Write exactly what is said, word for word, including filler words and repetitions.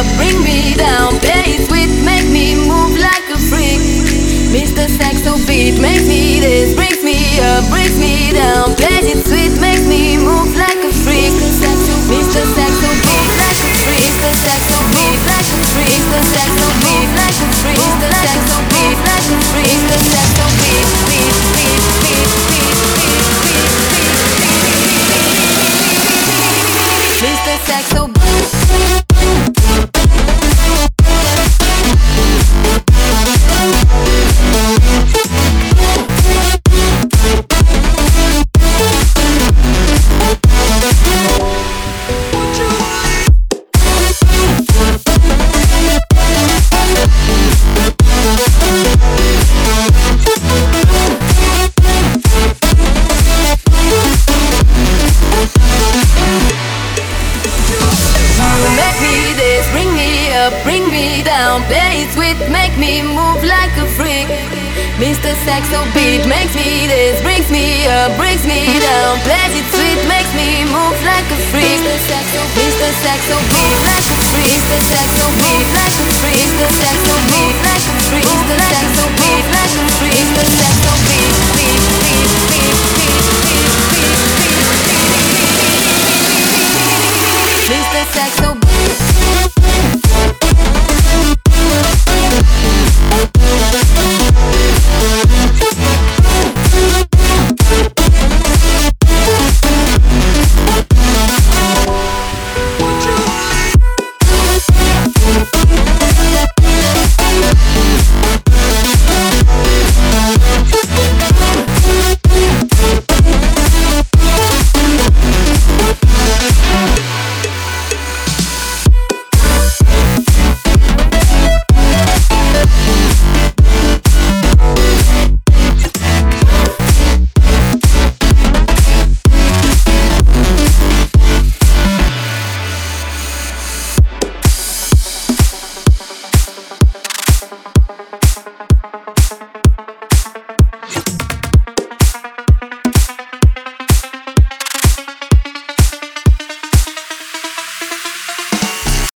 up, bring me down. Play it sweet, make me move like a freak. Mister Saxo beat makes me this, brings me up, brings me down. Play it sweet, makes me move like a freak. Mister Saxo beat like a freak. Mister Saxo beat like a freak. Mister Saxo beat like a freak. Mister Saxo beat like a freak. Mister Saxo beat, beat, beat, beat, beat, beat, beat, beat. Mister Saxo beat. Bring me down, play it sweet, make me move like a freak. Mister Saxo beat makes me this, brings me up, brings me down. Plays it sweet, makes me move like a freak. Mister Saxo beat like a freak. Mister Saxo beat like a freak. Mister Saxo beat like a freak. Mister Saxo beat like a freak. Mister Saxo beat, beat, beat, beat, beat, beat, beat, beat, beat, beat, beat, beat, beat, Mister Saxo beat.